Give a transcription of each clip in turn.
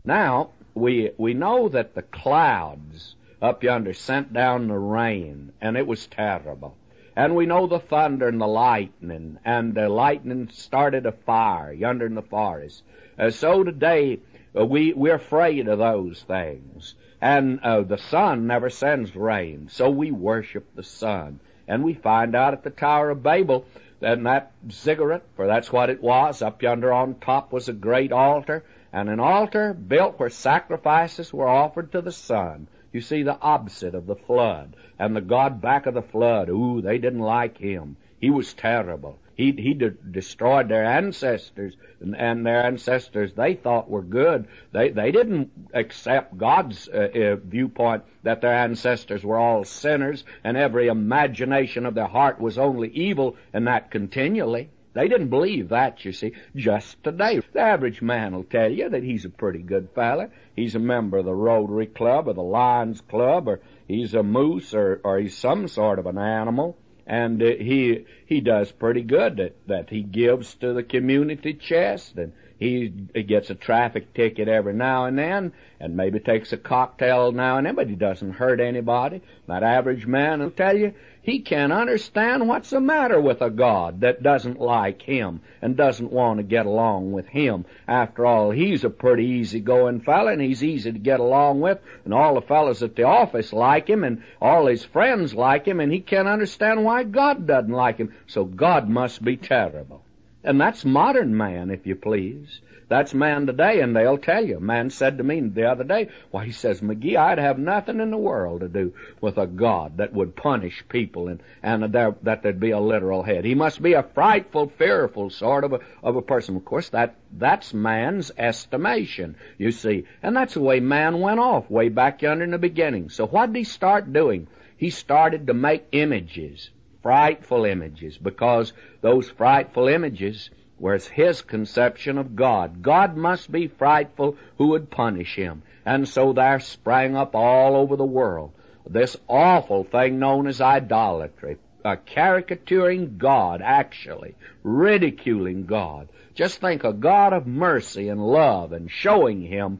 Now, we know that the clouds up yonder sent down the rain, and it was terrible. And we know the thunder and the lightning, and the lightning started a fire yonder in the forest. So today, we're afraid of those things. And the sun never sends rain, so we worship the sun. And we find out at the Tower of Babel that ziggurat, for that's what it was, up yonder on top was a great altar, and an altar built where sacrifices were offered to the sun. You see, the opposite of the flood. And the God back of the flood, they didn't like him. He was terrible. He destroyed their ancestors, and their ancestors they thought were good. They didn't accept God's viewpoint that their ancestors were all sinners and every imagination of their heart was only evil, and that continually. They didn't believe that, you see. Just today, the average man will tell you that he's a pretty good fella. He's a member of the Rotary Club or the Lions Club, or he's a moose, or he's some sort of an animal. And he does pretty good that he gives to the community chest, and he gets a traffic ticket every now and then, and maybe takes a cocktail now and then, but he doesn't hurt anybody. That average man will tell you he can't understand what's the matter with a God that doesn't like him and doesn't want to get along with him. After all, he's a pretty easy-going fella, and he's easy to get along with, and all the fellas at the office like him, and all his friends like him, and he can't understand why God doesn't like him. So God must be terrible. And that's modern man, if you please. That's man today, and they'll tell you. A man said to me the other day, he says, McGee, I'd have nothing in the world to do with a God that would punish people and that there'd be a literal head. He must be a frightful, fearful sort of a person. Of course, that's man's estimation, you see. And that's the way man went off way back yonder in the beginning. So what did he start doing? He started to make images. Frightful images, because those frightful images were his conception of God. God must be frightful who would punish him. And so there sprang up all over the world this awful thing known as idolatry, caricaturing God, actually, ridiculing God. Just think, a God of mercy and love, and showing him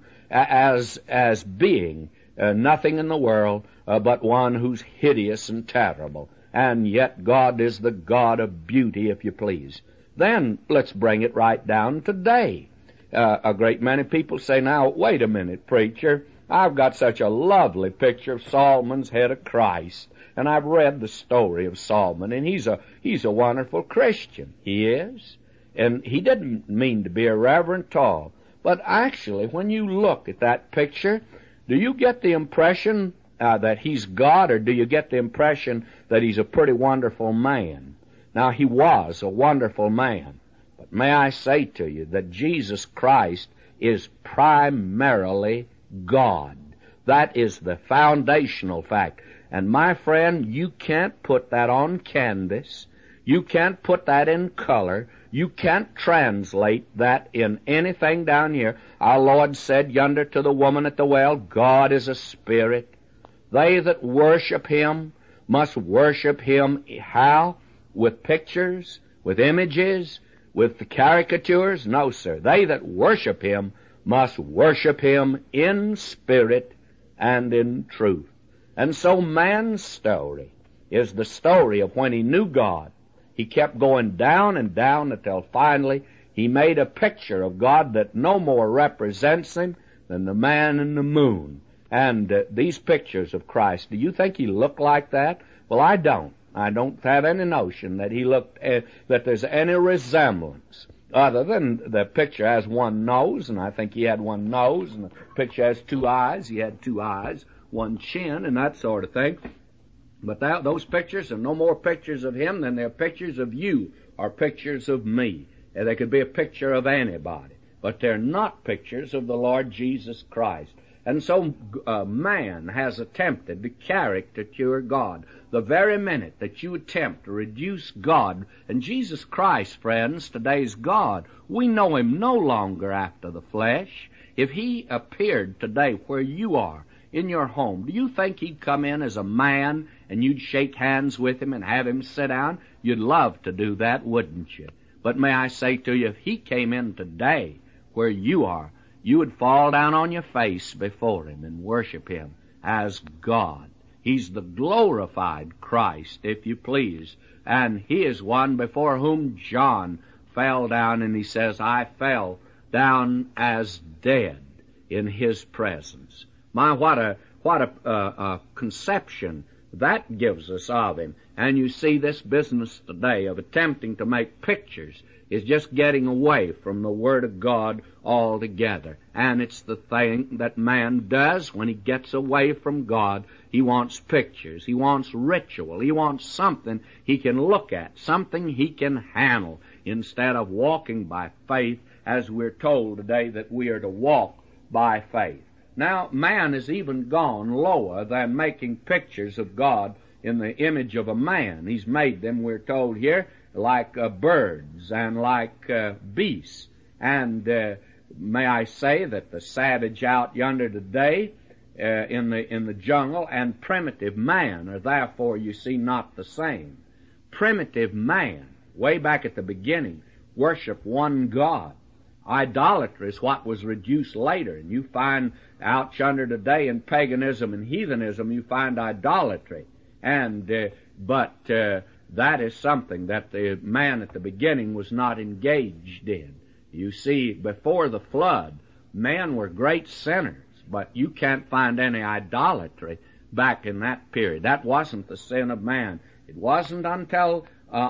as being nothing in the world but one who's hideous and terrible. And yet God is the God of beauty, if you please. Then let's bring it right down today. A great many people say, now, wait a minute, preacher. I've got such a lovely picture of Solomon's head of Christ, and I've read the story of Solomon, and he's a wonderful Christian. He is. And he didn't mean to be irreverent at all. But actually, when you look at that picture, do you get the impression that he's God, or do you get the impression that he's a pretty wonderful man? Now, he was a wonderful man, but may I say to you that Jesus Christ is primarily God. That is the foundational fact. And my friend, you can't put that on canvas. You can't put that in color. You can't translate that in anything down here. Our Lord said yonder to the woman at the well, God is a spirit. They that worship him must worship him how? With pictures, with images, with the caricatures? No, sir. They that worship him must worship him in spirit and in truth. And so man's story is the story of when he knew God. He kept going down and down until finally he made a picture of God that no more represents him than the man in the moon. And these pictures of Christ, do you think he looked like that? Well, I don't. I don't have any notion that he looked, that there's any resemblance, other than the picture has one nose, and I think he had one nose, and the picture has two eyes. He had two eyes, one chin, and that sort of thing. But those pictures are no more pictures of him than they're pictures of you or pictures of me. They could be a picture of anybody, but they're not pictures of the Lord Jesus Christ. And so man has attempted to caricature God. The very minute that you attempt to reduce God, and Jesus Christ, friends, today's God, we know him no longer after the flesh. If he appeared today where you are, in your home, do you think he'd come in as a man and you'd shake hands with him and have him sit down? You'd love to do that, wouldn't you? But may I say to you, if he came in today where you are, you would fall down on your face before Him and worship Him as God. He's the glorified Christ, if you please. And He is one before whom John fell down, and he says, I fell down as dead in His presence. My, what a conception that gives us of Him. And you see, this business today of attempting to make pictures is just getting away from the Word of God altogether. And it's the thing that man does when he gets away from God. He wants pictures. He wants ritual. He wants something he can look at, something he can handle, instead of walking by faith, as we're told today that we are to walk by faith. Now, man has even gone lower than making pictures of God in the image of a man. He's made them, we're told here, like birds and like beasts. And may I say that the savage out yonder today in the jungle and primitive man are therefore, you see, not the same. Primitive man, way back at the beginning, worshiped one God. Idolatry is what was reduced later. And you find out yonder today in paganism and heathenism, you find idolatry. And but that is something that the man at the beginning was not engaged in. You see, before the flood, men were great sinners, but you can't find any idolatry back in that period. That wasn't the sin of man. It wasn't until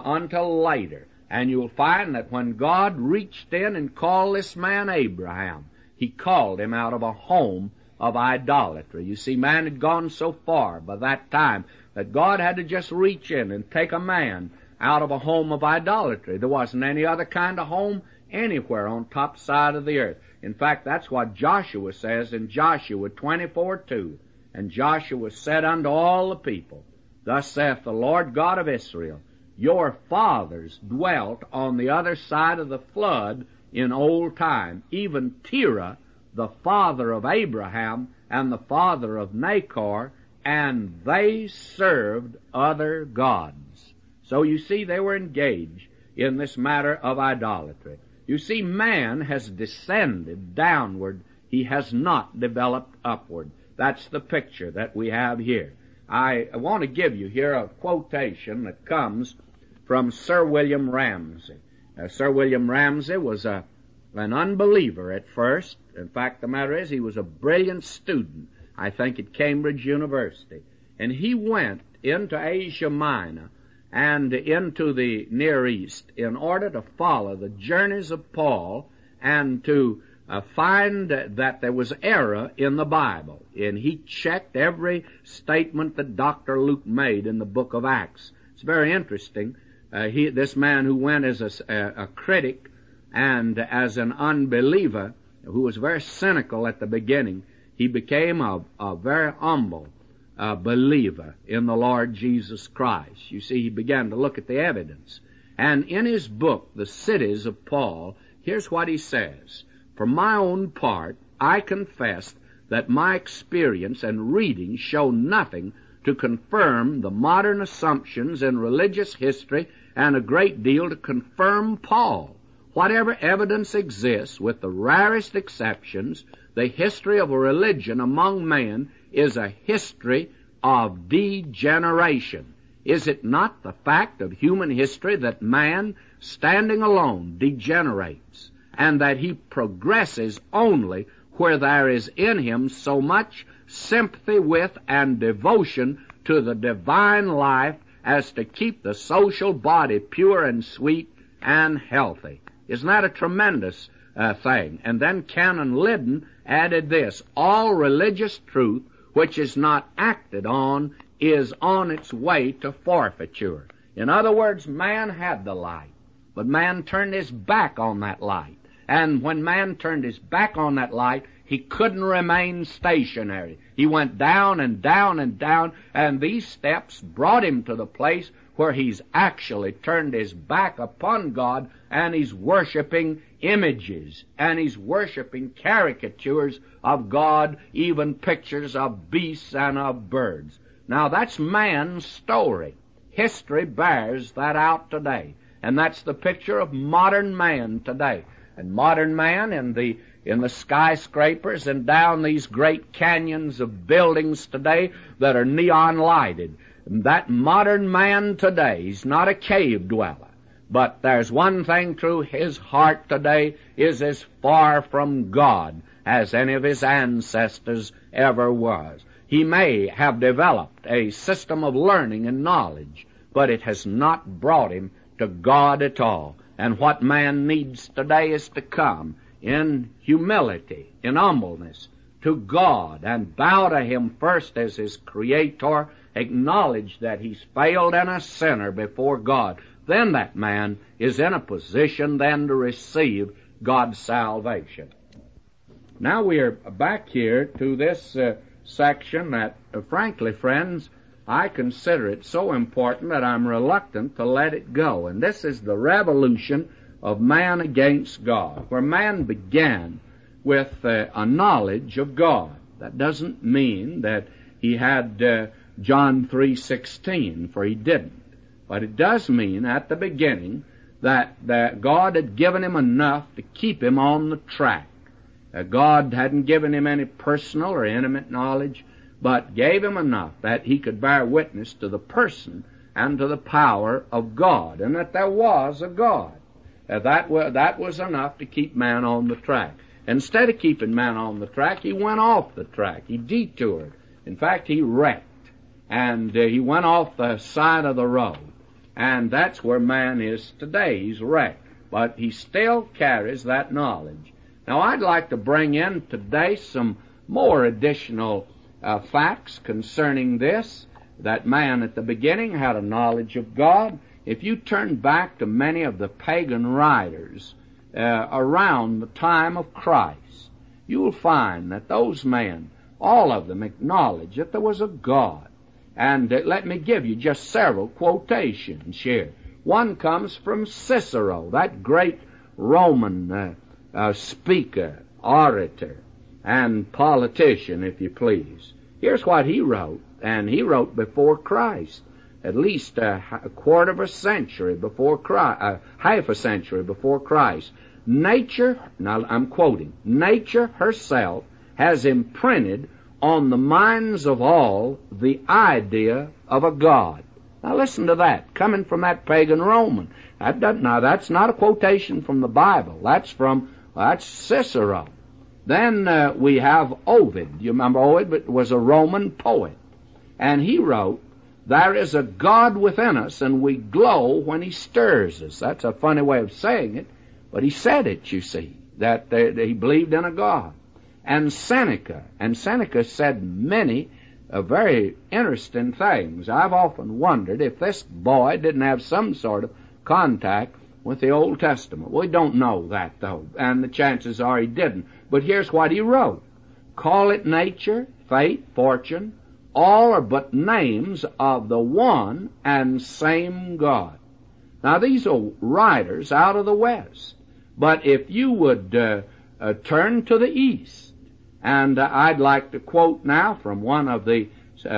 later. And you'll find that when God reached in and called this man Abraham, He called him out of a home of idolatry. You see, man had gone so far by that time that God had to just reach in and take a man out of a home of idolatry. There wasn't any other kind of home anywhere on top side of the earth. In fact, that's what Joshua says in Joshua 24:2. And Joshua said unto all the people, Thus saith the Lord God of Israel, Your fathers dwelt on the other side of the flood in old time, even Terah, the father of Abraham and the father of Nachor, and they served other gods. So you see, they were engaged in this matter of idolatry. You see, man has descended downward. He has not developed upward. That's the picture that we have here. I want to give you here a quotation that comes from Sir William Ramsay. Sir William Ramsay was an unbeliever at first. In fact, the matter is, he was a brilliant student, I think, at Cambridge University. And he went into Asia Minor and into the Near East in order to follow the journeys of Paul and to find that there was error in the Bible. And he checked every statement that Dr. Luke made in the book of Acts. It's very interesting. This man who went as a critic and as an unbeliever, who was very cynical at the beginning, he became a very humble believer in the Lord Jesus Christ. You see, he began to look at the evidence. And in his book, The Cities of Paul, here's what he says. For my own part, I confess that my experience and reading show nothing to confirm the modern assumptions in religious history and a great deal to confirm Paul. Whatever evidence exists, with the rarest exceptions, the history of a religion among men is a history of degeneration. Is it not the fact of human history that man, standing alone, degenerates, and that he progresses only where there is in him so much sympathy with and devotion to the divine life as to keep the social body pure and sweet and healthy? Isn't that a tremendous thing? And then Canon Liddon added this: all religious truth which is not acted on is on its way to forfeiture. In other words, man had the light, but man turned his back on that light. And when man turned his back on that light, he couldn't remain stationary. He went down and down and down, and these steps brought him to the place where he's actually turned his back upon God, and he's worshiping images, and he's worshiping caricatures of God, even pictures of beasts and of birds. Now, that's man's story. History bears that out today, and that's the picture of modern man today. And modern man in in the skyscrapers and down these great canyons of buildings today that are neon lighted. That modern man today, he's not a cave dweller, but there's one thing true, his heart today is as far from God as any of his ancestors ever was. He may have developed a system of learning and knowledge, but it has not brought him to God at all. And what man needs today is to come in humility, in humbleness, to God, and bow to Him first as His Creator, acknowledge that he's failed and a sinner before God. Then that man is in a position then to receive God's salvation. Now we are back here to this section that, frankly, friends, I consider it so important that I'm reluctant to let it go. And this is the revolution of man against God, where man began with a knowledge of God. That doesn't mean that he had John 3:16, for he didn't. But it does mean at the beginning that God had given him enough to keep him on the track. God hadn't given him any personal or intimate knowledge, but gave him enough that he could bear witness to the person and to the power of God, and that there was a God. That was enough to keep man on the track. Instead of keeping man on the track, he went off the track. He detoured. In fact, he wrecked. And he went off the side of the road. And that's where man is today. He's wrecked. But he still carries that knowledge. Now, I'd like to bring in today some more additional facts concerning this, that man at the beginning had a knowledge of God. If you turn back to many of the pagan writers around the time of Christ, you will find that those men, all of them, acknowledged that there was a God. And let me give you just several quotations here. One comes from Cicero, that great Roman speaker, orator, and politician, if you please. Here's what he wrote, and he wrote before Christ, at least a quarter of a century before Christ, half a century before Christ. Nature, now I'm quoting, nature herself has imprinted on the minds of all the idea of a God. Now listen to that, coming from that pagan Roman. Now that's not a quotation from the Bible. That's Cicero. Then we have Ovid. You remember Ovid was a Roman poet. And he wrote, "There is a God within us, and we glow when He stirs us." That's a funny way of saying it, but he said it, you see, that he believed in a God. And Seneca said many very interesting things. I've often wondered if this boy didn't have some sort of contact with the Old Testament. We don't know that, though, and the chances are he didn't. But here's what he wrote. "Call it nature, fate, fortune, all are but names of the one and same God." Now, these are writers out of the West. But if you would turn to the East, and I'd like to quote now from one of the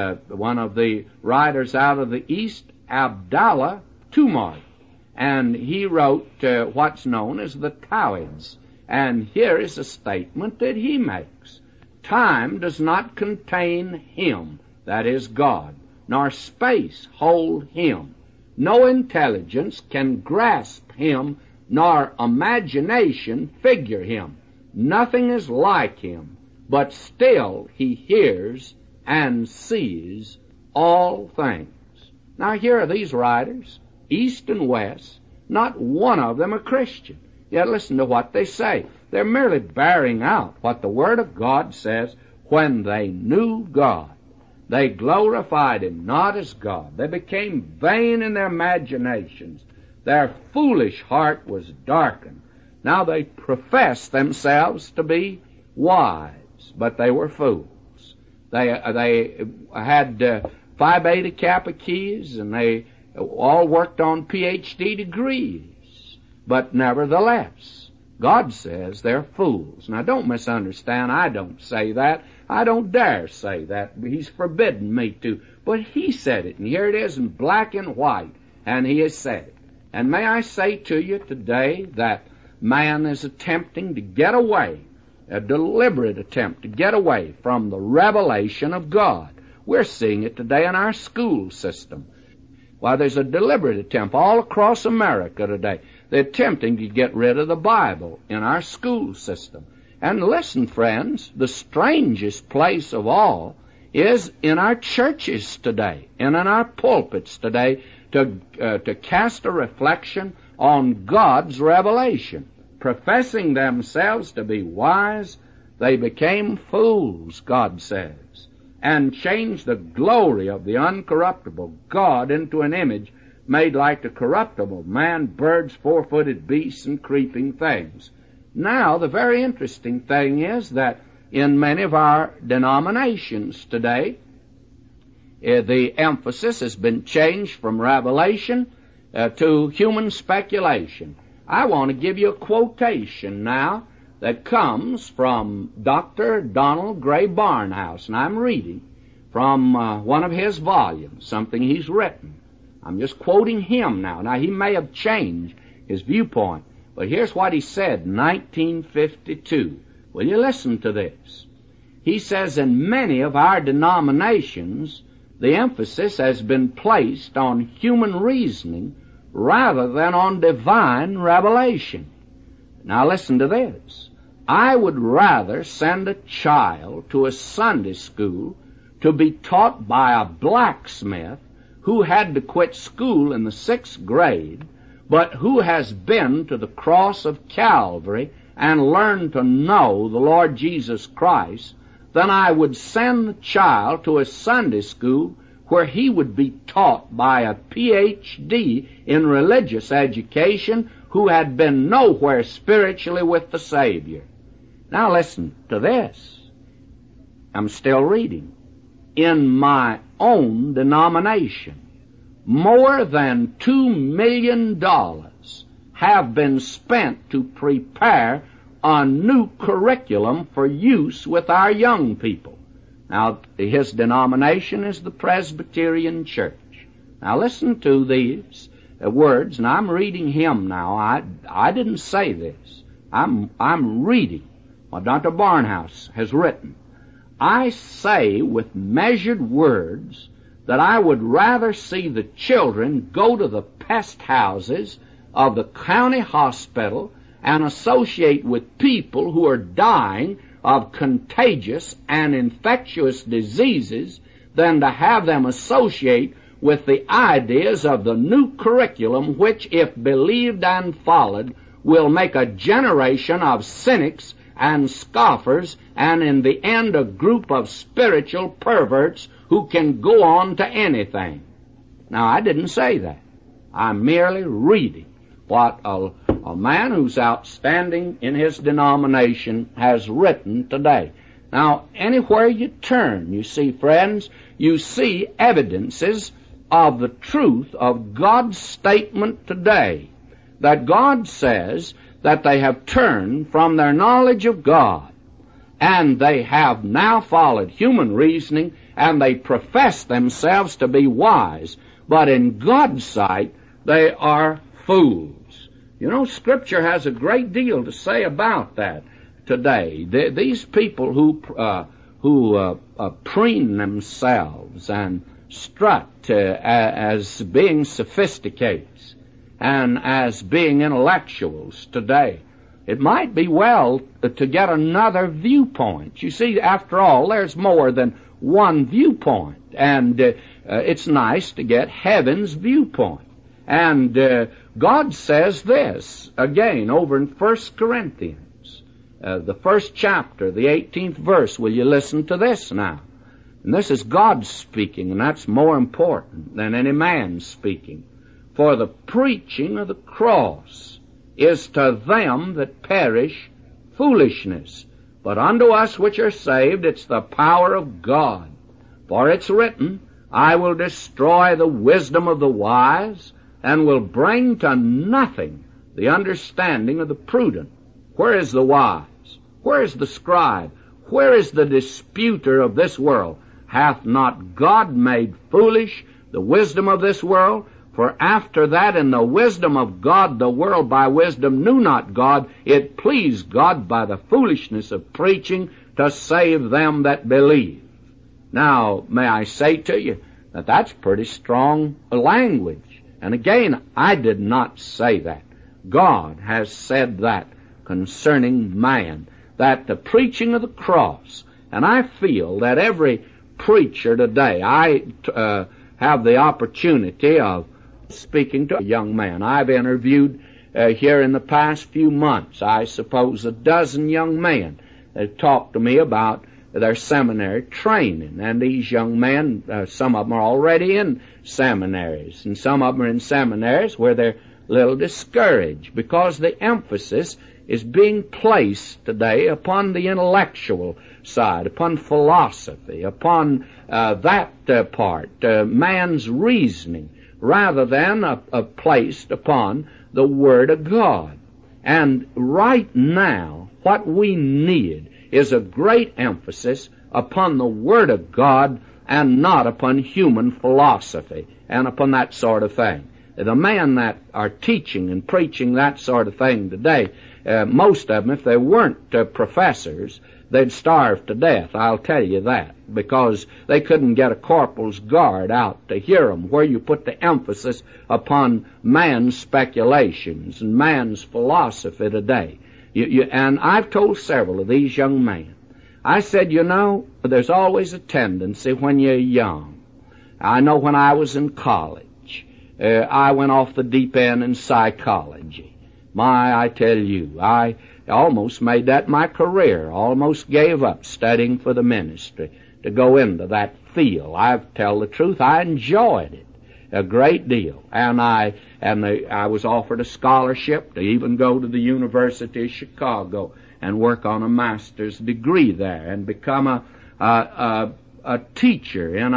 writers out of the East, Abdallah Tumart, and he wrote what's known as the Taoids. And here is a statement that he makes. "Time does not contain Him," that is God, "nor space hold Him. No intelligence can grasp Him, nor imagination figure Him. Nothing is like Him, but still He hears and sees all things." Now here are these writers, East and West, not one of them a Christian. Yet listen to what they say. They're merely bearing out what the Word of God says. When they knew God, they glorified Him not as God. They became vain in their imaginations. Their foolish heart was darkened. Now they professed themselves to be wise, but they were fools. They had Phi Beta Kappa keys, and they all worked on PhD degrees. But nevertheless, God says they're fools. Now don't misunderstand, I don't say that. I don't dare say that. He's forbidden me to. But He said it, and here it is in black and white, and He has said it. And may I say to you today that man is attempting to get away a deliberate attempt to get away from the revelation of God. We're seeing it today in our school system. Why, there's a deliberate attempt all across America today. They're attempting to get rid of the Bible in our school system. And listen, friends, the strangest place of all is in our churches today and in our pulpits today to cast a reflection on God's revelation. Professing themselves to be wise, they became fools, God says, and changed the glory of the uncorruptible God into an image made like the corruptible man, birds, four-footed beasts, and creeping things. Now, the very interesting thing is that in many of our denominations today, the emphasis has been changed from revelation to human speculation. I want to give you a quotation now that comes from Dr. Donald Gray Barnhouse, and I'm reading from one of his volumes, something he's written. I'm just quoting him now. Now, he may have changed his viewpoint, but here's what he said in 1952. Will you listen to this? He says, in many of our denominations, the emphasis has been placed on human reasoning rather than on divine revelation. Now listen to this. I would rather send a child to a Sunday school to be taught by a blacksmith who had to quit school in the 6th grade, but who has been to the cross of Calvary and learned to know the Lord Jesus Christ, than I would send the child to a Sunday school where he would be taught by a Ph.D. in religious education who had been nowhere spiritually with the Savior. Now listen to this. I'm still reading. In my own denomination, more than $2 million have been spent to prepare a new curriculum for use with our young people. Now, his denomination is the Presbyterian Church. Now, listen to these words, and I'm reading him now. I didn't say this. I'm reading what Dr. Barnhouse has written. I say with measured words that I would rather see the children go to the pest houses of the county hospital and associate with people who are dying of contagious and infectious diseases than to have them associate with the ideas of the new curriculum which, if believed and followed, will make a generation of cynics and scoffers and in the end a group of spiritual perverts who can go on to anything. Now, I didn't say that. I'm merely reading what a man who's outstanding in his denomination has written today. Now, anywhere you turn, you see, friends, you see evidences of the truth of God's statement today, that God says that they have turned from their knowledge of God, and they have now followed human reasoning, and they profess themselves to be wise, but in God's sight they are fools. You know, Scripture has a great deal to say about that today. These people who preen themselves and strut as being sophisticated and as being intellectuals today, it might be well to get another viewpoint. You see, after all, there's more than one viewpoint, and it's nice to get heaven's viewpoint. And God says this, again, over in 1 Corinthians, the 1st chapter, the 18th verse. Will you listen to this now? And this is God speaking, and that's more important than any man speaking. For the preaching of the cross is to them that perish foolishness, but unto us which are saved it's the power of God. For it's written, I will destroy the wisdom of the wise, and will bring to nothing the understanding of the prudent. Where is the wise? Where is the scribe? Where is the disputer of this world? Hath not God made foolish the wisdom of this world? For after that, in the wisdom of God, the world by wisdom knew not God. It pleased God by the foolishness of preaching to save them that believe. Now, may I say to you that that's pretty strong language. And again, I did not say that. God has said that concerning man, that the preaching of the cross, and I feel that every preacher today, I have the opportunity of speaking to a young man. I've interviewed here in the past few months, I suppose, a dozen young men that talked to me about their seminary training. And these young men, some of them are already in seminaries, and some of them are in seminaries where they're a little discouraged because the emphasis is being placed today upon the intellectual side, upon philosophy, upon that part, man's reasoning, rather than placed upon the Word of God. And right now, what we need is a great emphasis upon the Word of God and not upon human philosophy and upon that sort of thing. The men that are teaching and preaching that sort of thing today, most of them, if they weren't professors, they'd starve to death, I'll tell you that, because they couldn't get a corporal's guard out to hear them, where you put the emphasis upon man's speculations and man's philosophy today. And I've told several of these young men, I said, you know, there's always a tendency when you're young. I know when I was in college, I went off the deep end in psychology. I tell you, I almost made that my career, almost gave up studying for the ministry to go into that field. I tell the truth, I enjoyed it a great deal. And I was offered a scholarship to even go to the University of Chicago and work on a master's degree there and become a teacher in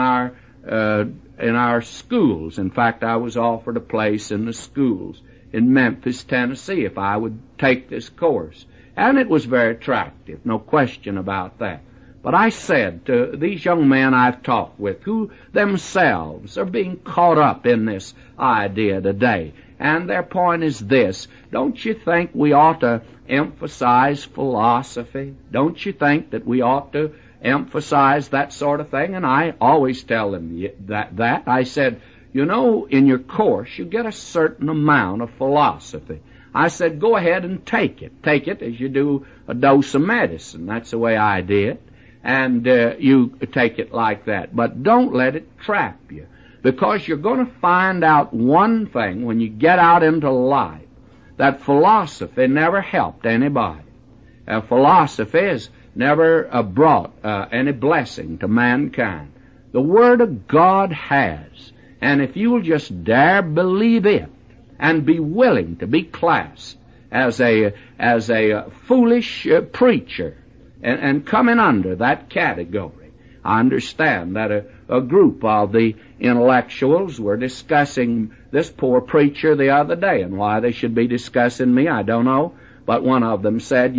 our schools. In fact, I was offered a place in the schools in Memphis, Tennessee, if I would take this course. And it was very attractive, no question about that. But I said to these young men I've talked with, who themselves are being caught up in this idea today, and their point is this: don't you think we ought to emphasize philosophy? Don't you think that we ought to emphasize that sort of thing? And I always tell them that. I said, you know, in your course you get a certain amount of philosophy. I said, go ahead and take it. Take it as you do a dose of medicine. That's the way I did. And you take it like that. But don't let it trap you, because you're going to find out one thing when you get out into life, that philosophy never helped anybody. Philosophy has never brought any blessing to mankind. The Word of God has. And if you'll just dare believe it and be willing to be classed as a foolish preacher and coming under that category. I understand that a group of the intellectuals were discussing this poor preacher the other day, and why they should be discussing me, I don't know. But one of them said,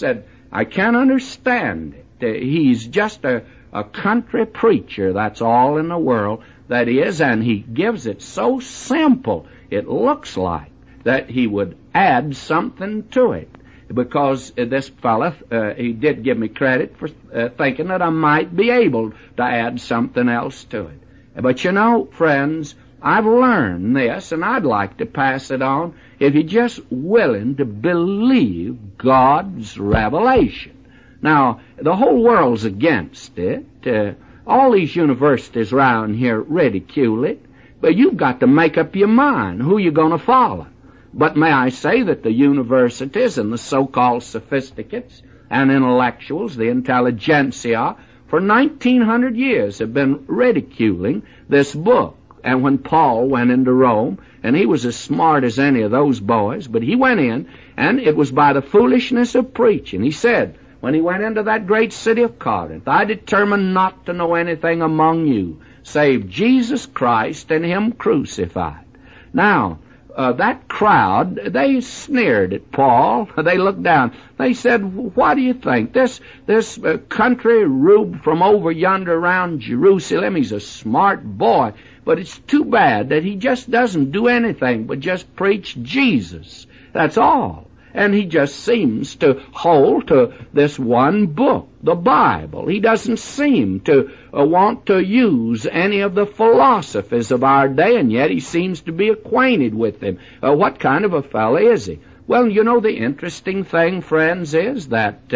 I can't understand it. He's just a country preacher, that's all in the world that he is, and he gives it so simple, it looks like that he would add something to it. Because this fella, he did give me credit for thinking that I might be able to add something else to it. But you know, friends, I've learned this, and I'd like to pass it on, if you're just willing to believe God's revelation. Now, the whole world's against it. All these universities around here ridicule it, but you've got to make up your mind who you're going to follow. But may I say that the universities and the so-called sophisticates and intellectuals, the intelligentsia, for 1900 years have been ridiculing this book. And when Paul went into Rome, and he was as smart as any of those boys, but he went in, and it was by the foolishness of preaching. He said, when he went into that great city of Corinth, I determined not to know anything among you, save Jesus Christ and Him crucified. Now, that crowd, they sneered at Paul. They looked down. They said, what do you think? This country rube from over yonder around Jerusalem, he's a smart boy, but it's too bad that he just doesn't do anything but just preach Jesus. That's all. And he just seems to hold to this one book, the Bible. He doesn't seem to want to use any of the philosophies of our day, and yet he seems to be acquainted with them. What kind of a fellow is he? Well, you know, the interesting thing, friends, is that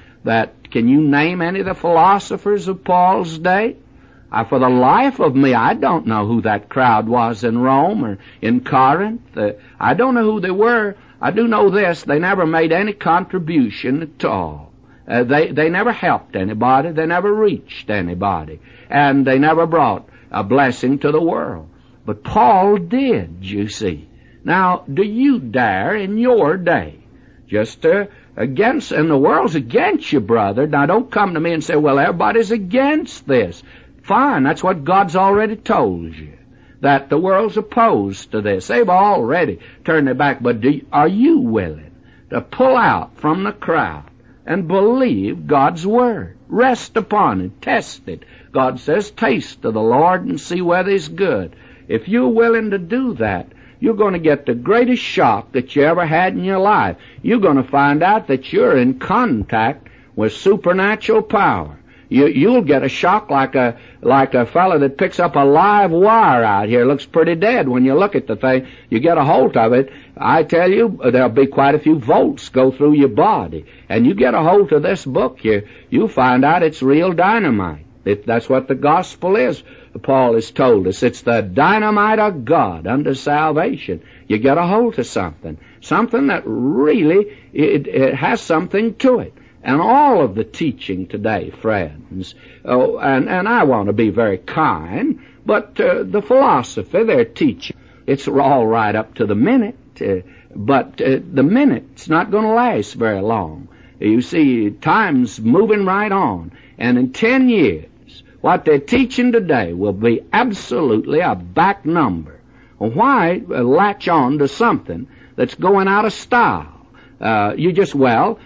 can you name any of the philosophers of Paul's day? For the life of me, I don't know who that crowd was in Rome or in Corinth. I don't know who they were. I do know this, they never made any contribution at all. They never helped anybody, they never reached anybody, and they never brought a blessing to the world. But Paul did, you see. Now, do you dare in your day just against, and the world's against you, brother. Now, don't come to me and say, well, everybody's against this. Fine, that's what God's already told you, that the world's opposed to this. They've already turned their back. But are you willing to pull out from the crowd and believe God's word? Rest upon it. Test it. God says, taste of the Lord and see whether he's good. If you're willing to do that, you're going to get the greatest shock that you ever had in your life. You're going to find out that you're in contact with supernatural power. You'll get a shock like a fellow that picks up a live wire out here. It looks pretty dead when you look at the thing. You get a hold of it. I tell you, there'll be quite a few volts go through your body. And you get a hold of this book here, you'll find out it's real dynamite. That's what the gospel is. Paul has told us. It's the dynamite of God unto salvation. You get a hold of something that really, it has something to it. And all of the teaching today, friends, and I want to be very kind, but the philosophy they're teaching, it's all right up to the minute, but the minute's not going to last very long. You see, time's moving right on, and in 10 years, what they're teaching today will be absolutely a back number. Why latch on to something that's going out of style? You just,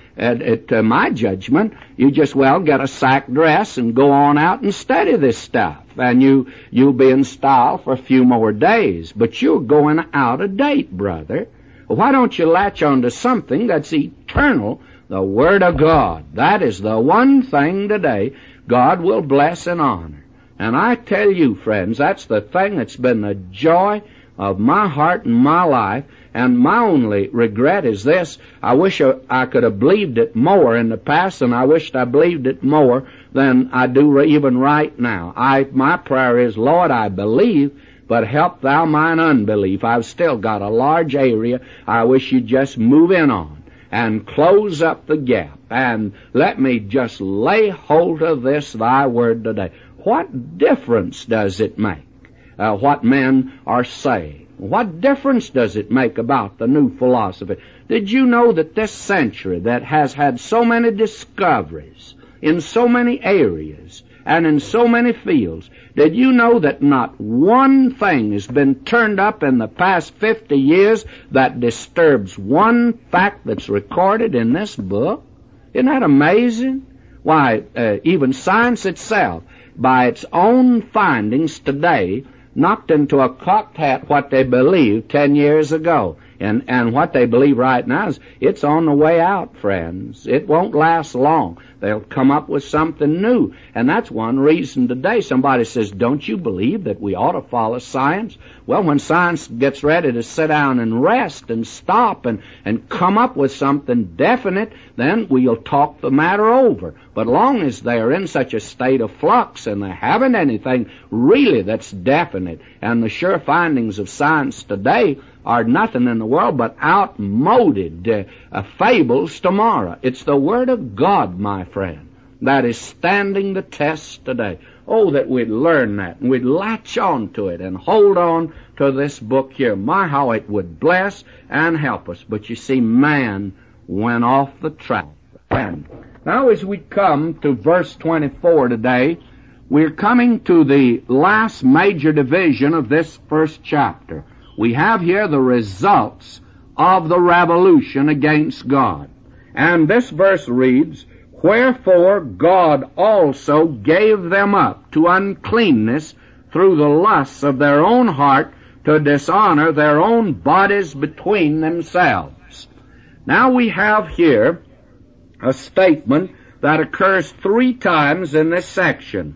at my judgment, you just, get a sack dress and go on out and study this stuff. And you'll be in style for a few more days. But you're going out of date, brother. Why don't you latch on to something that's eternal, the Word of God? That is the one thing today God will bless and honor. And I tell you, friends, that's the thing that's been the joy of my heart and my life. And my only regret is this: I wish I could have believed it more in the past, and I wished I believed it more than I do even right now. My prayer is, Lord, I believe, but help thou mine unbelief. I've still got a large area I wish you'd just move in on and close up the gap, and let me just lay hold of this thy word today. What difference does it make what men are saying? What difference does it make about the new philosophy? Did you know that this century that has had so many discoveries in so many areas and in so many fields, did you know that not one thing has been turned up in the past 50 years that disturbs one fact that's recorded in this book? Isn't that amazing? Why, even science itself, by its own findings today, knocked into a cocked hat what they believed 10 years ago. And what they believe right now is it's on the way out, friends. It won't last long. They'll come up with something new. And that's one reason today somebody says, don't you believe that we ought to follow science? Well, when science gets ready to sit down and rest and stop and come up with something definite, then we'll talk the matter over. But long as they are in such a state of flux and they haven't anything really that's definite, and the sure findings of science today are nothing in the world but outmoded fables tomorrow. It's the Word of God, my friend, that is standing the test today. Oh, that we'd learn that, and we'd latch on to it and hold on to this book here. My, how it would bless and help us. But you see, man went off the track. And now as we come to verse 24 today, we're coming to the last major division of this first chapter. We have here the results of the revolution against God. And this verse reads, "Wherefore God also gave them up to uncleanness through the lusts of their own heart, to dishonor their own bodies between themselves." Now we have here a statement that occurs 3 times in this section.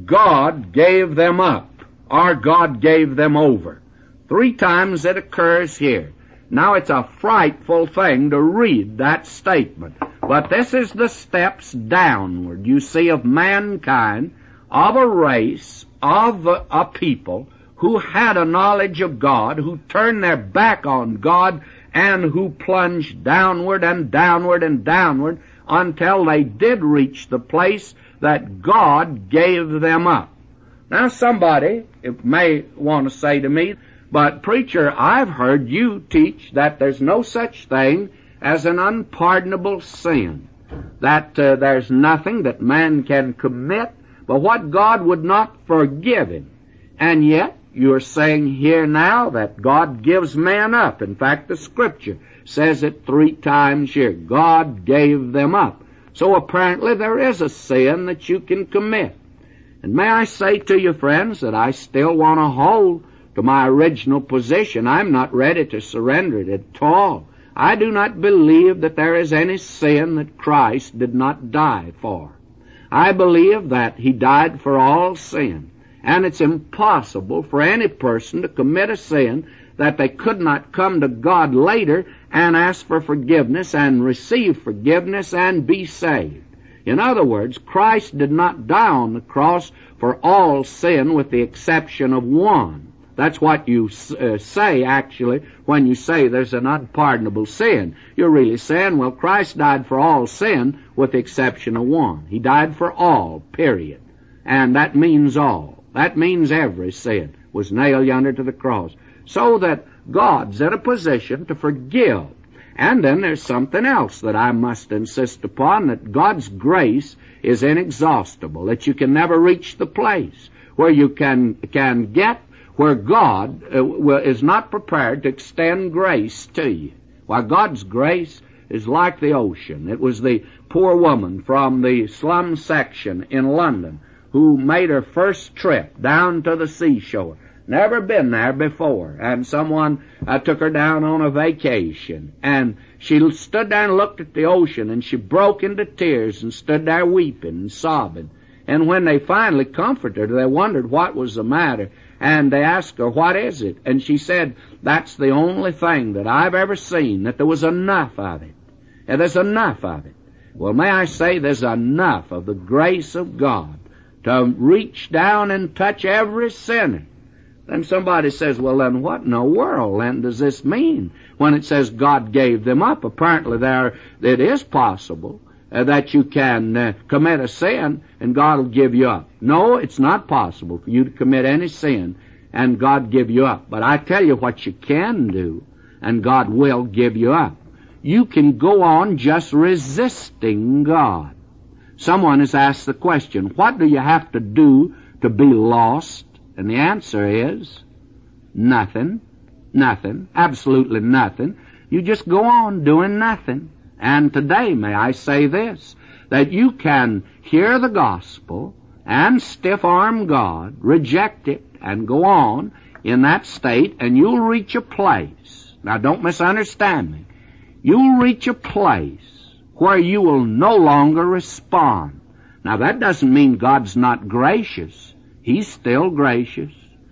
God gave them up, or God gave them over. 3 times it occurs here. Now it's a frightful thing to read that statement, but this is the steps downward, you see, of mankind, of a race, of a people who had a knowledge of God, who turned their back on God, and who plunged downward and downward and downward until they did reach the place that God gave them up. Now somebody may want to say to me, "But preacher, I've heard you teach that there's no such thing as an unpardonable sin, that there's nothing that man can commit but what God would not forgive him. And yet you're saying here now that God gives man up. In fact, the Scripture says it 3 times here. God gave them up. So apparently there is a sin that you can commit. And may I say to you, friends, that I still want to hold to my original position. I'm not ready to surrender it at all. I do not believe that there is any sin that Christ did not die for. I believe that He died for all sin. And it's impossible for any person to commit a sin that they could not come to God later and ask for forgiveness and receive forgiveness and be saved. In other words, Christ did not die on the cross for all sin with the exception of one. That's what you say, actually, when you say there's an unpardonable sin. You're really saying, well, Christ died for all sin with the exception of one. He died for all, period. And that means all. That means every sin was nailed yonder to the cross. So that God's in a position to forgive. And then there's something else that I must insist upon, that God's grace is inexhaustible, that you can never reach the place where you can get where God is not prepared to extend grace to you. Why, God's grace is like the ocean. It was the poor woman from the slum section in London who made her first trip down to the seashore. Never been there before. And someone took her down on a vacation. And she stood there and looked at the ocean, and she broke into tears and stood there weeping and sobbing. And when they finally comforted her, they wondered what was the matter. And they asked her, "What is it?" And she said, "That's the only thing that I've ever seen, that there was enough of it. And there's enough of it." Well, may I say, there's enough of the grace of God to reach down and touch every sinner. Then somebody says, "Well, then what in the world then does this mean when it says God gave them up?" Apparently it is possible that you can commit a sin and God will give you up. No, it's not possible for you to commit any sin and God give you up. But I tell you what you can do, and God will give you up. You can go on just resisting God. Someone has asked the question, what do you have to do to be lost? And the answer is nothing, nothing, absolutely nothing. You just go on doing nothing. And today, may I say this, that you can hear the gospel and stiff-arm God, reject it, and go on in that state, and you'll reach a place. Now, don't misunderstand me. You'll reach a place where you will no longer respond. Now, that doesn't mean God's not gracious. He's still gracious.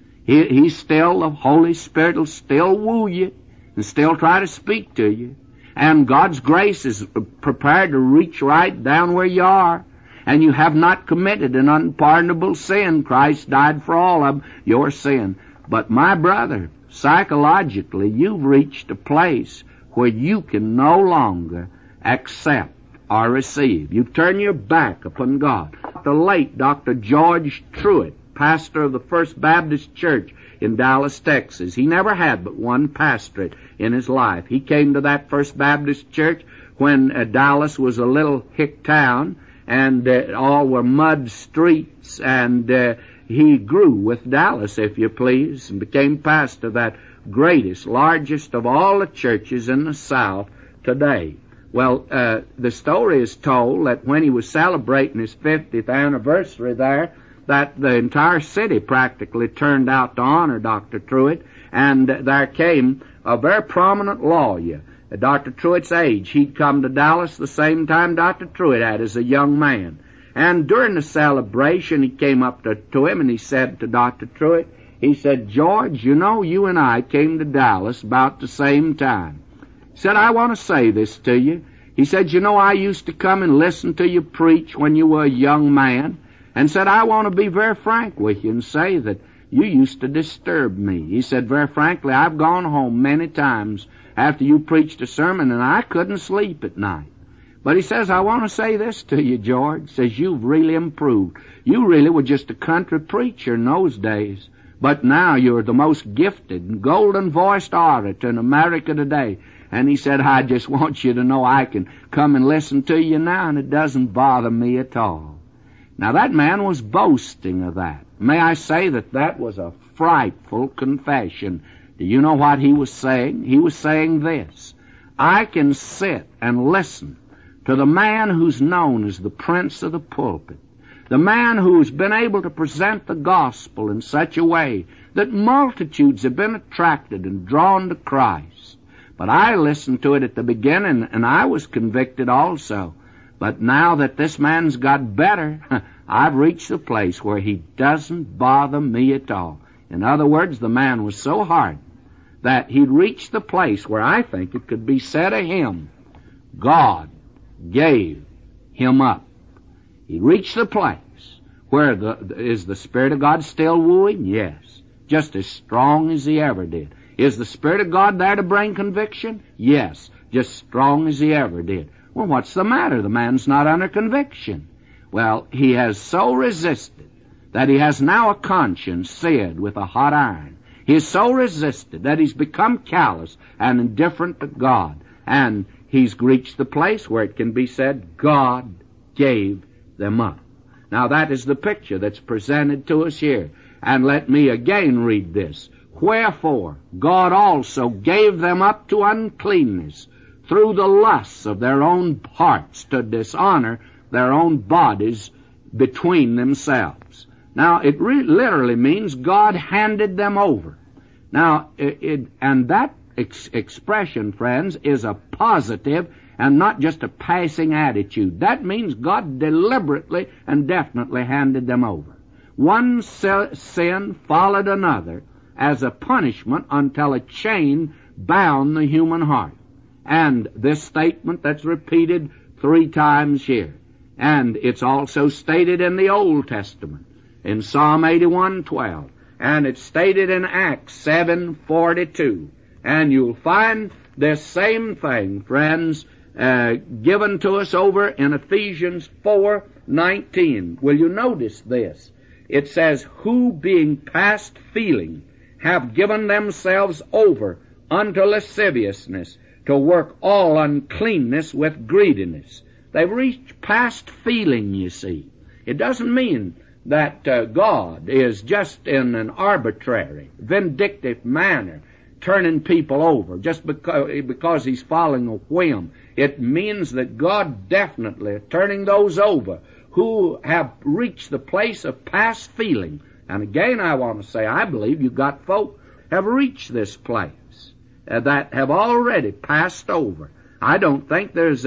He's still, the Holy Spirit will still woo you and still try to speak to you. And God's grace is prepared to reach right down where you are. And you have not committed an unpardonable sin. Christ died for all of your sin. But my brother, psychologically, you've reached a place where you can no longer accept or receive. You've turned your back upon God. The late Dr. George Truett, pastor of the First Baptist Church in Dallas, Texas. He never had but one pastorate in his life. He came to that First Baptist Church when Dallas was a little hick town, and all were mud streets, and he grew with Dallas, if you please, and became pastor of that greatest, largest of all the churches in the South today. Well, the story is told that when he was celebrating his 50th anniversary there, that the entire city practically turned out to honor Dr. Truett, and there came a very prominent lawyer. At Dr. Truett's age, he'd come to Dallas the same time Dr. Truett had as a young man. And during the celebration, he came up to him and he said to Dr. Truett, he said, "George, you know, you and I came to Dallas about the same time." He said, "I want to say this to you." He said, "You know, I used to come and listen to you preach when you were a young man." And said, "I want to be very frank with you and say that you used to disturb me." He said, "Very frankly, I've gone home many times after you preached a sermon and I couldn't sleep at night. But," he says, "I want to say this to you, George." He says, "You've really improved. You really were just a country preacher in those days. But now you're the most gifted and golden-voiced orator in America today." And he said, "I just want you to know I can come and listen to you now, and it doesn't bother me at all." Now, that man was boasting of that. May I say that that was a frightful confession. Do you know what he was saying? He was saying this: I can sit and listen to the man who's known as the Prince of the Pulpit, the man who's been able to present the gospel in such a way that multitudes have been attracted and drawn to Christ. But I listened to it at the beginning, and I was convicted also. But now that this man's got better, I've reached the place where he doesn't bother me at all. In other words, the man was so hard that he'd reached the place where I think it could be said of him, God gave him up. He reached the place where is the Spirit of God still wooing? Yes, just as strong as he ever did. Is the Spirit of God there to bring conviction? Yes, just strong as he ever did. Well, what's the matter? The man's not under conviction. Well, he has so resisted that he has now a conscience seared with a hot iron. He is so resisted that he's become callous and indifferent to God. And he's reached the place where it can be said, God gave them up. Now, that is the picture that's presented to us here. And let me again read this. Wherefore, God also gave them up to uncleanness through the lusts of their own hearts, to dishonor their own bodies between themselves. Now, it literally means God handed them over. Now, and that expression, friends, is a positive and not just a passing attitude. That means God deliberately and definitely handed them over. One sin followed another as a punishment until a chain bound the human heart. And this statement that's repeated 3 times here. And it's also stated in the Old Testament, in Psalm 81:12. And it's stated in Acts 7:42. And you'll find this same thing, friends, given to us over in Ephesians 4:19. Will you notice this? It says, who being past feeling have given themselves over unto lasciviousness, to work all uncleanness with greediness. They've reached past feeling, you see. It doesn't mean that God is just in an arbitrary, vindictive manner turning people over just because he's following a whim. It means that God definitely is turning those over who have reached the place of past feeling. And again, I want to say, I believe you've got folk have reached this place that have already passed over. I don't think there's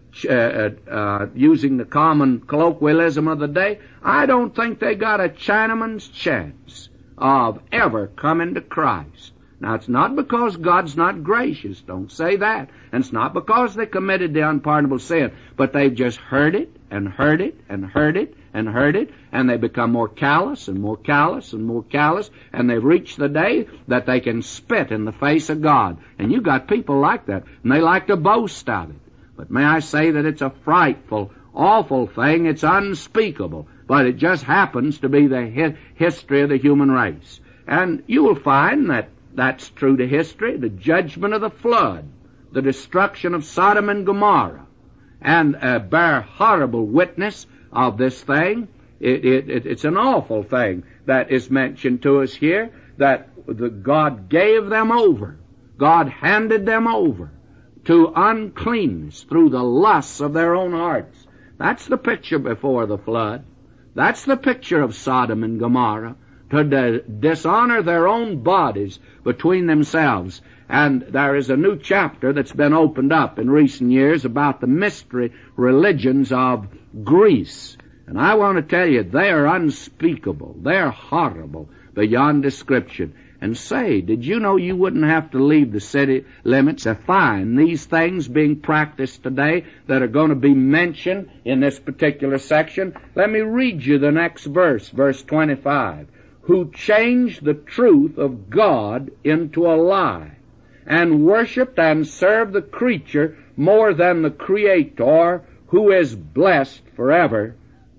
using the common colloquialism of the day, I don't think they got a Chinaman's chance of ever coming to Christ. Now, it's not because God's not gracious, don't say that. And it's not because they committed the unpardonable sin, but they've just heard it, and heard it, and heard it, and heard it, and they become more callous, and more callous, and more callous, and they've reached the day that they can spit in the face of God. And you've got people like that, and they like to boast of it. But may I say that it's a frightful, awful thing. It's unspeakable, but it just happens to be the history of the human race. And you will find that that's true to history. The judgment of the flood, the destruction of Sodom and Gomorrah, and bear horrible witness of this thing. It's an awful thing that is mentioned to us here. that God gave them over. God handed them over to uncleanness through the lusts of their own hearts. That's the picture before the flood. That's the picture of Sodom and Gomorrah, to dishonor their own bodies between themselves. And there is a new chapter that's been opened up in recent years about the mystery religions of Greece. And I want to tell you, they are unspeakable. They're horrible beyond description. And say, did you know you wouldn't have to leave the city limits to find these things being practiced today that are going to be mentioned in this particular section? Let me read you the next verse, verse 25. Who changed the truth of God into a lie, and worshipped and served the creature more than the Creator, who is blessed forever.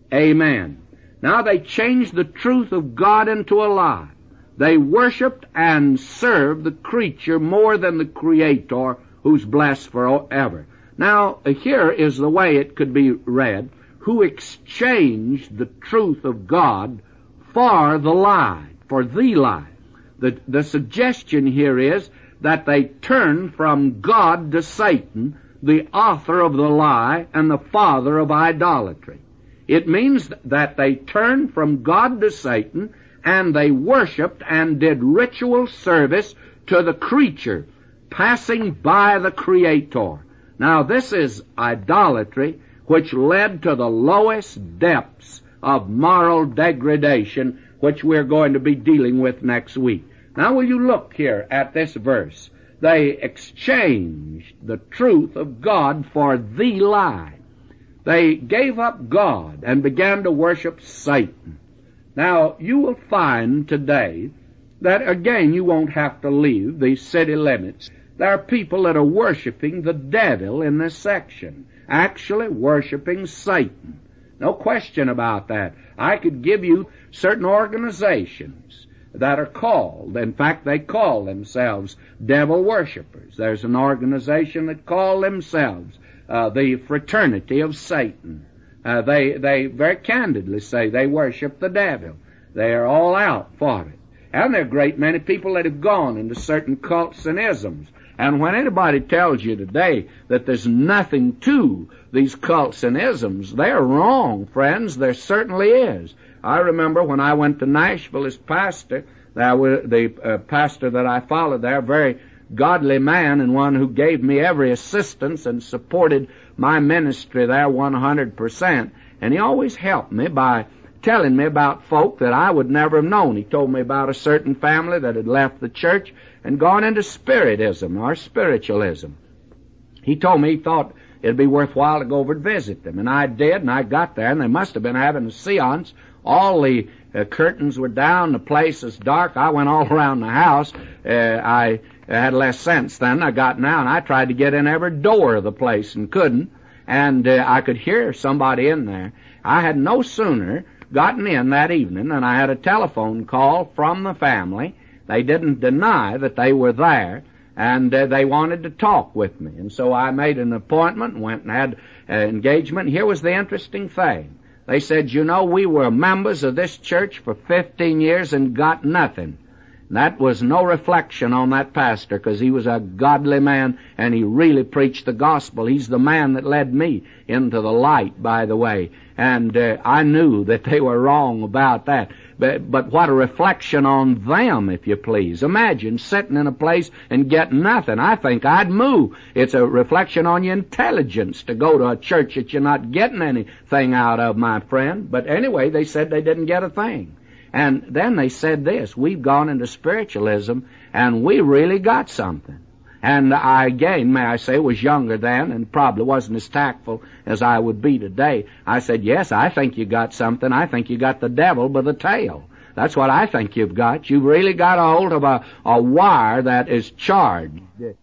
Amen. Now they changed the truth of God into a lie. They worshipped and served the creature more than the Creator, who's blessed forever. Now, here is the way it could be read. Who exchanged the truth of God for the lie, for the lie. The suggestion here is that they turned from God to Satan, the author of the lie and the father of idolatry. It means that they turned from God to Satan, and they worshipped and did ritual service to the creature, passing by the Creator. Now, this is idolatry, which led to the lowest depths of moral degradation, which we're going to be dealing with next week. Now, will you look here at this verse? They exchanged the truth of God for the lie. They gave up God and began to worship Satan. Now, you will find today that, again, you won't have to leave the city limits. There are people that are worshiping the devil in this section, actually worshiping Satan. No question about that. I could give you certain organizations that are called, in fact, they call themselves devil worshipers. There's an organization that call themselves the Fraternity of Satan. They very candidly say they worship the devil. They are all out for it. And there are a great many people that have gone into certain cults and isms. And when anybody tells you today that there's nothing to these cults and isms, they're wrong, friends. There certainly is. I remember when I went to Nashville as pastor, the pastor that I followed there, a very godly man and one who gave me every assistance and supported my ministry there 100%. And he always helped me by telling me about folk that I would never have known. He told me about a certain family that had left the church and gone into spiritism or spiritualism. He told me he thought it'd be worthwhile to go over and visit them. And I did, and I got there, and they must have been having a seance. All the curtains were down, the place was dark. I went all around the house. I had less sense then. I got now, and I tried to get in every door of the place and couldn't. And I could hear somebody in there. I had no sooner gotten in that evening than I had a telephone call from the family. They didn't deny that they were there, and they wanted to talk with me. And so I made an appointment and went and had an engagement. Here was the interesting thing. They said, you know, we were members of this church for 15 years and got nothing. And that was no reflection on that pastor, because he was a godly man and he really preached the gospel. He's the man that led me into the light, by the way. And I knew that they were wrong about that. But what a reflection on them, if you please. Imagine sitting in a place and getting nothing. I think I'd move. It's a reflection on your intelligence to go to a church that you're not getting anything out of, my friend. But anyway, they said they didn't get a thing. And then they said this, we've gone into spiritualism and we really got something. And I, again, may I say, was younger then and probably wasn't as tactful as I would be today. I said, yes, I think you got something. I think you got the devil by the tail. That's what I think you've got. You've really got a hold of a wire that is charged.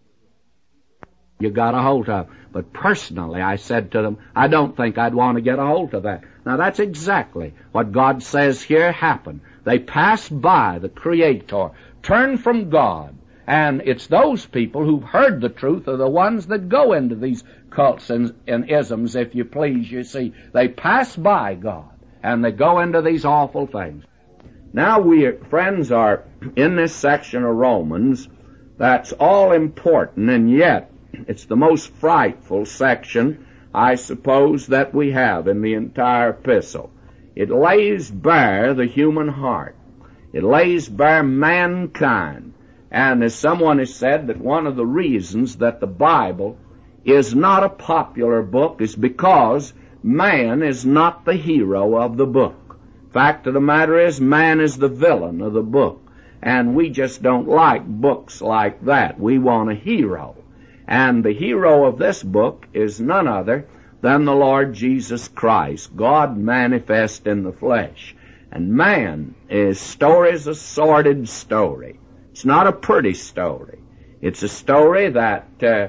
You got a hold of. But personally, I said to them, I don't think I'd want to get a hold of that. Now, that's exactly what God says here happened. They passed by the Creator, turned from God, and it's those people who've heard the truth are the ones that go into these cults and isms, if you please, you see. They pass by God, and they go into these awful things. Now we, friends, are in this section of Romans that's all important, and yet it's the most frightful section, I suppose, that we have in the entire epistle. It lays bare the human heart. It lays bare mankind. And as someone has said, that one of the reasons that the Bible is not a popular book is because man is not the hero of the book. Fact of the matter is, man is the villain of the book. And we just don't like books like that. We want a hero. And the hero of this book is none other than the Lord Jesus Christ, God manifest in the flesh. And man, his story is a sordid story. It's not a pretty story. It's a story that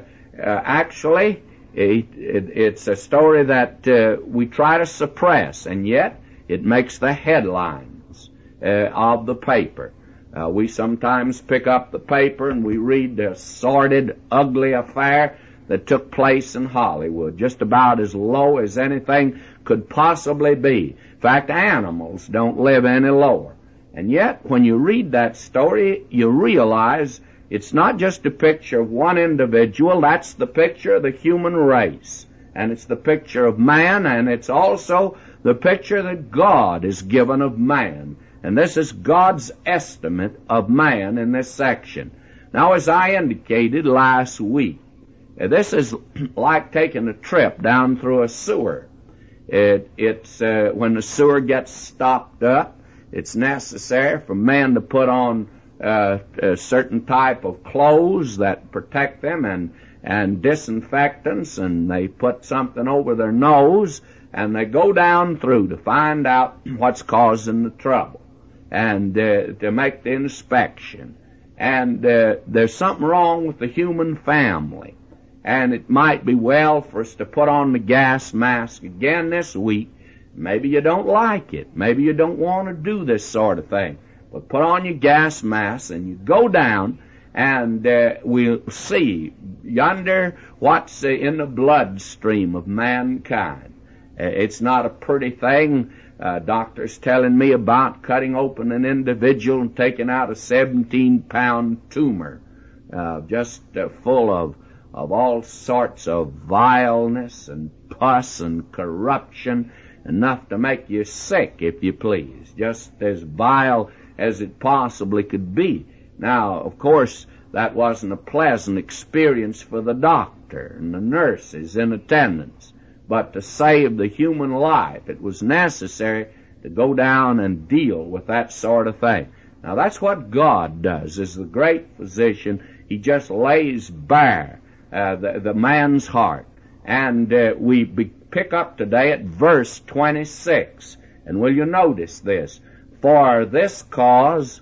actually, it's a story that we try to suppress, and yet it makes the headlines of the paper. We sometimes pick up the paper and we read the sordid, ugly affair that took place in Hollywood, just about as low as anything could possibly be. In fact, animals don't live any lower. And yet, when you read that story, you realize it's not just a picture of one individual, that's the picture of the human race. And it's the picture of man, and it's also the picture that God has given of man. And this is God's estimate of man in this section. Now, as I indicated last week, this is like taking a trip down through a sewer. It's when the sewer gets stopped up, it's necessary for men to put on a certain type of clothes that protect them and disinfectants, and they put something over their nose, and they go down through to find out what's causing the trouble and to make the inspection. And there's something wrong with the human family. And it might be well for us to put on the gas mask again this week. Maybe you don't like it. Maybe you don't want to do this sort of thing. But put on your gas mask and you go down, and we'll see yonder what's in the bloodstream of mankind. It's not a pretty thing. Doctors telling me about cutting open an individual and taking out a 17-pound tumor, just full of all sorts of vileness and pus and corruption, enough to make you sick, if you please, just as vile as it possibly could be. Now, of course, that wasn't a pleasant experience for the doctor and the nurses in attendance, but to save the human life, it was necessary to go down and deal with that sort of thing. Now, that's what God does. As the great physician, He just lays bare the man's heart. And we pick up today at verse 26. And will you notice this? For this cause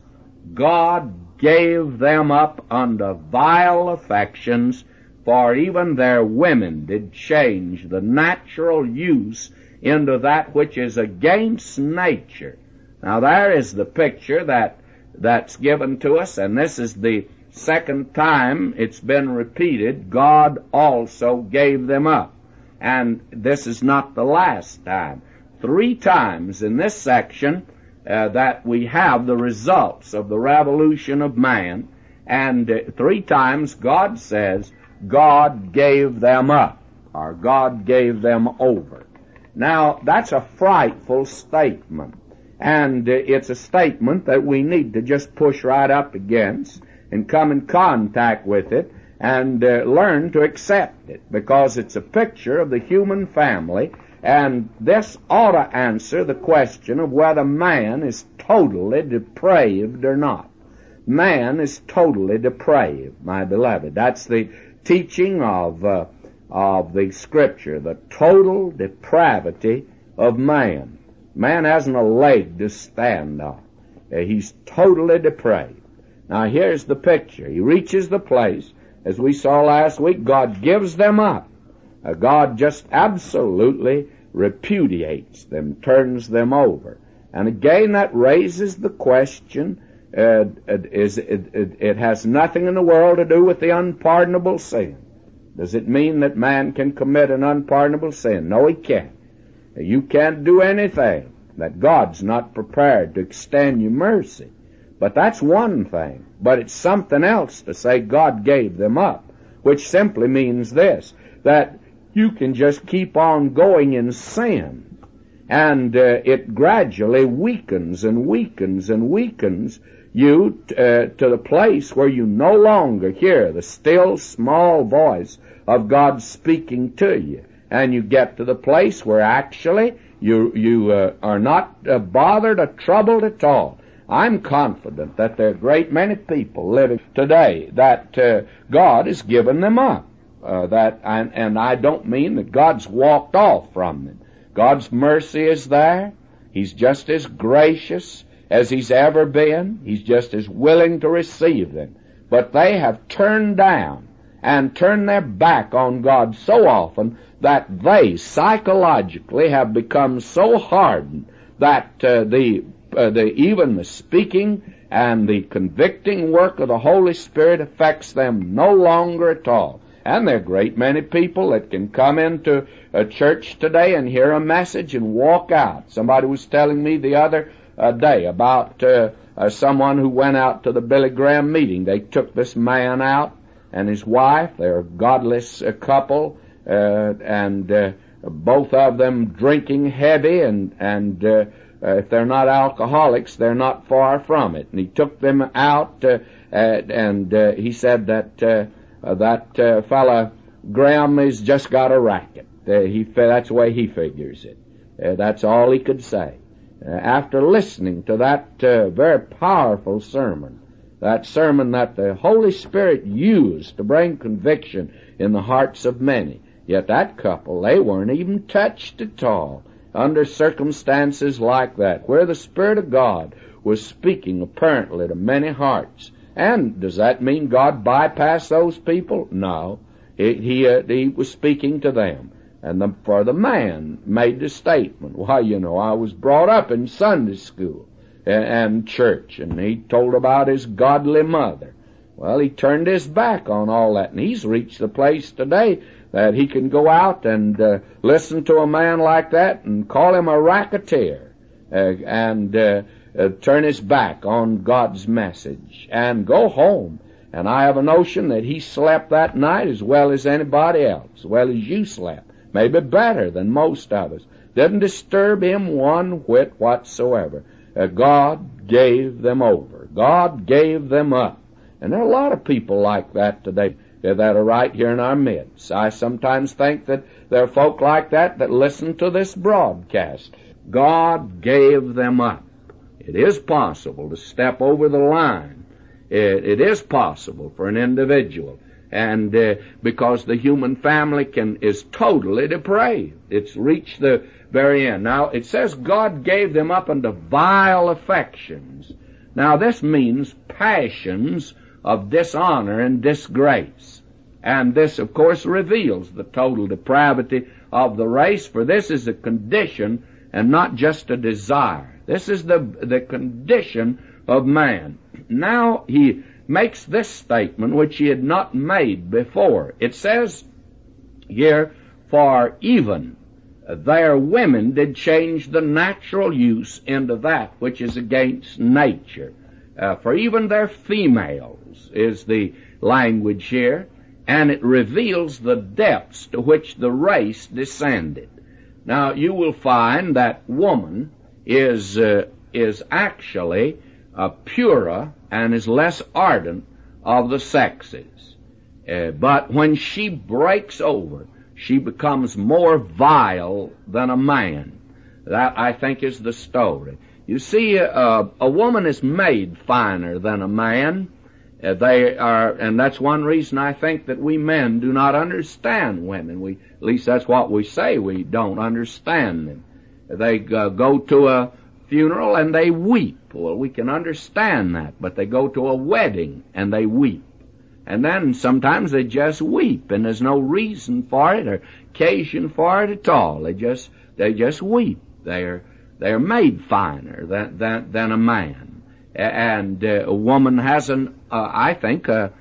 God gave them up unto vile affections, for even their women did change the natural use into that which is against nature. Now there is the picture that's given to us, and this is the second time it's been repeated. God also gave them up. And this is not the last time. 3 times in this section that we have the results of the revolution of man, and 3 times God says, God gave them up, or God gave them over. Now, that's a frightful statement, and it's a statement that we need to just push right up against and come in contact with it and learn to accept it, because it's a picture of the human family, and this ought to answer the question of whether man is totally depraved or not. Man is totally depraved, my beloved. That's the teaching of the Scripture, the total depravity of man. Man hasn't a leg to stand on. He's totally depraved. Now here's the picture. He reaches the place, as we saw last week, God gives them up. God just absolutely repudiates them, turns them over. And again, that raises the question, it has nothing in the world to do with the unpardonable sin. Does it mean that man can commit an unpardonable sin? No, he can't. You can't do anything that God's not prepared to extend you mercy. But that's one thing. But it's something else to say God gave them up, which simply means this, that you can just keep on going in sin, and it gradually weakens and weakens and weakens you to the place where you no longer hear the still small voice of God speaking to you, and you get to the place where actually you are not bothered or troubled at all. I'm confident that there are a great many people living today that God has given them up. And I don't mean that God's walked off from them. God's mercy is there. He's just as gracious as He's ever been. He's just as willing to receive them. But they have turned down and turned their back on God so often that they psychologically have become so hardened that even the speaking and the convicting work of the Holy Spirit affects them no longer at all. And there are a great many people that can come into a church today and hear a message and walk out. Somebody was telling me the other day about someone who went out to the Billy Graham meeting. They took this man out and his wife. They're a godless couple, and both of them drinking heavy, and if they're not alcoholics, they're not far from it. And he took them out, and he said that fella Graham has just got a racket. That's the way he figures it. That's all he could say. After listening to that very powerful sermon, that sermon that the Holy Spirit used to bring conviction in the hearts of many, yet that couple, they weren't even touched at all under circumstances like that, where the Spirit of God was speaking apparently to many hearts. And does that mean God bypassed those people? No. He was speaking to them. And for the man made the statement, why, I was brought up in Sunday school and church, and he told about his godly mother. Well, he turned his back on all that, and he's reached the place today that he can go out and listen to a man like that and call him a racketeer and turn his back on God's message and go home. And I have a notion that he slept that night as well as anybody else, as well as you slept, maybe better than most of us. Didn't disturb him one whit whatsoever. God gave them over. God gave them up. And there are a lot of people like that today that are right here in our midst. I sometimes think that there are folk like that listen to this broadcast. God gave them up. It is possible to step over the line. It is possible for an individual. And because the human family is totally depraved. It's reached the very end. Now, it says God gave them up unto vile affections. Now, this means passions of dishonor and disgrace. And this, of course, reveals the total depravity of the race, for this is a condition and not just a desire. This is the condition of man. Now he makes this statement which he had not made before. It says here, for even their women did change the natural use into that which is against nature. For even their females is the language here, and it reveals the depths to which the race descended. Now, you will find that woman is actually purer and is less ardent of the sexes. But when she breaks over, she becomes more vile than a man. That, I think, is the story. You see, a woman is made finer than a man. They are, and that's one reason I think that we men do not understand women. At least that's what we say, we don't understand them. They go to a funeral and they weep. Well, we can understand that, but they go to a wedding and they weep. And then sometimes they just weep, and there's no reason for it or occasion for it at all. They just weep. They're made finer than a man. And a woman has I think, a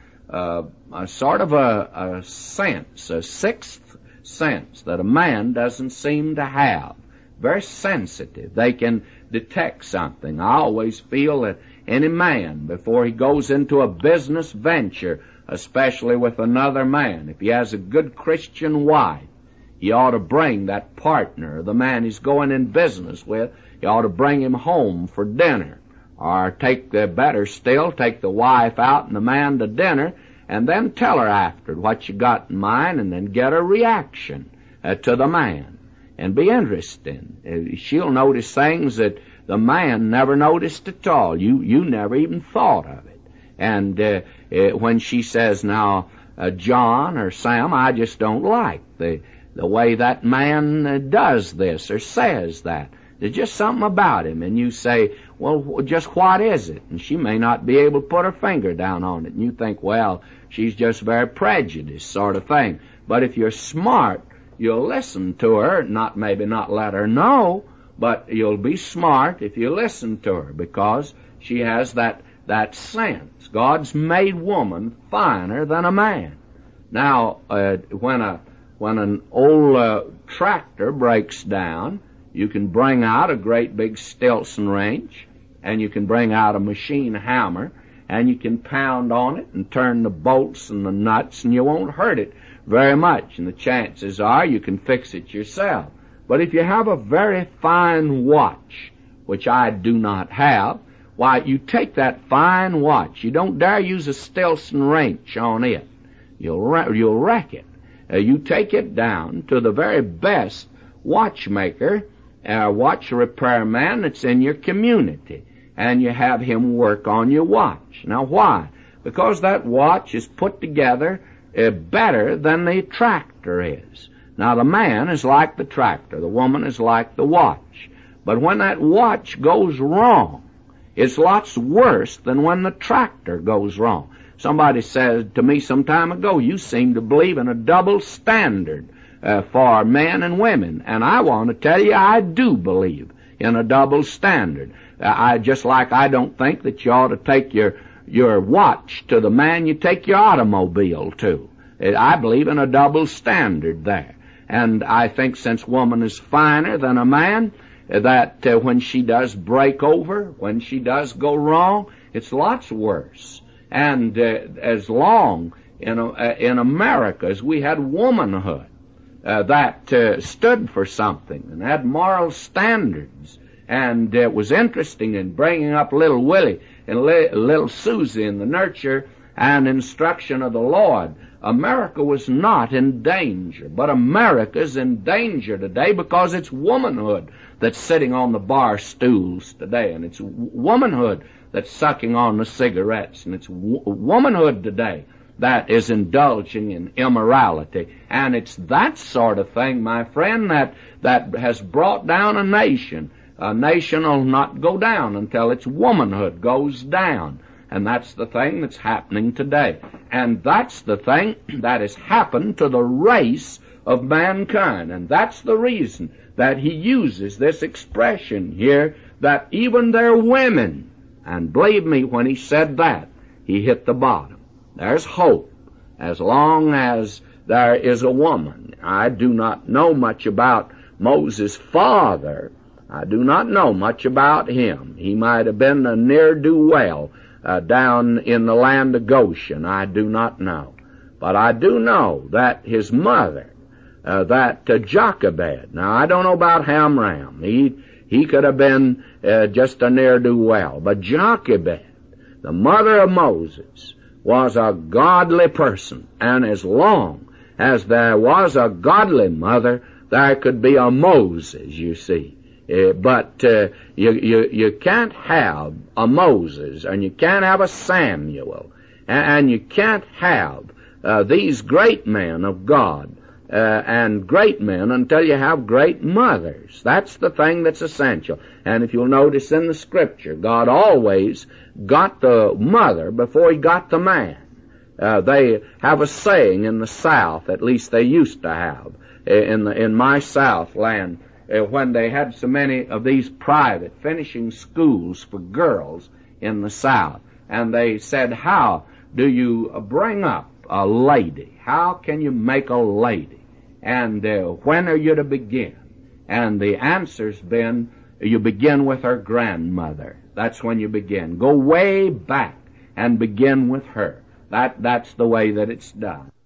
sort of a sense, a sixth sense that a man doesn't seem to have. very sensitive. They can detect something. I always feel that any man, before he goes into a business venture, especially with another man, if he has a good Christian wife, he ought to bring that partner, the man he's going in business with, he ought to bring him home for dinner. Or better still, take the wife out and the man to dinner, and then tell her after what you got in mind, and then get a reaction to the man. And be interesting. She'll notice things that the man never noticed at all. You never even thought of it. And when she says, now, John or Sam, I just don't like the way that man does this or says that. There's just something about him. And you say, well, just what is it? And she may not be able to put her finger down on it. And you think, well, she's just very prejudiced sort of thing. But if you're smart, you'll listen to her, maybe not let her know, but you'll be smart if you listen to her, because she has that sense. God's made woman finer than a man. Now, when an old tractor breaks down, you can bring out a great big Stilson wrench, and you can bring out a machine hammer, and you can pound on it and turn the bolts and the nuts, and you won't hurt it very much, and the chances are you can fix it yourself. But if you have a very fine watch, which I do not have, why, you take that fine watch. You don't dare use a Stilson wrench on it. You'll wreck it. You take it down to the very best watchmaker, watch repairman that's in your community, and you have him work on your watch. Now, why? Because that watch is put together better than the tractor is. Now, the man is like the tractor. The woman is like the watch. But when that watch goes wrong, it's lots worse than when the tractor goes wrong. Somebody said to me some time ago, you seem to believe in a double standard for men and women. And I want to tell you, I do believe in a double standard. I don't think that you ought to take your watch to the man you take your automobile to. I believe in a double standard there. And I think since woman is finer than a man, that when she does break over, when she does go wrong, it's lots worse. And as long in America as we had womanhood that stood for something and had moral standards, and it was interesting in bringing up little Willie and little Susie in the nurture and instruction of the Lord, America was not in danger. But America's in danger today because it's womanhood that's sitting on the bar stools today, and it's womanhood that's sucking on the cigarettes, and it's womanhood today that is indulging in immorality. And it's that sort of thing, my friend, that has brought down a nation. A nation will not go down until its womanhood goes down. And that's the thing that's happening today. And that's the thing that has happened to the race of mankind. And that's the reason that he uses this expression here, that even their women, and believe me, when he said that, he hit the bottom. There's hope as long as there is a woman. I do not know much about Moses' father. I do not know much about him. He might have been a ne'er-do-well down in the land of Goshen. I do not know. But I do know that his mother, that Jochebed, now I don't know about Hamram. He could have been just a ne'er-do-well. But Jochebed, the mother of Moses, was a godly person. And as long as there was a godly mother, there could be a Moses, you see. But you can't have a Moses, and you can't have a Samuel, and you can't have these great men of God and great men until you have great mothers. That's the thing that's essential. And if you'll notice in the Scripture, God always got the mother before he got the man. They have a saying in the South, at least they used to have, in my Southland, when they had so many of these private finishing schools for girls in the South. And they said, how do you bring up a lady? How can you make a lady? And when are you to begin? And the answer's been, you begin with her grandmother. That's when you begin. Go way back and begin with her. That's the way that it's done.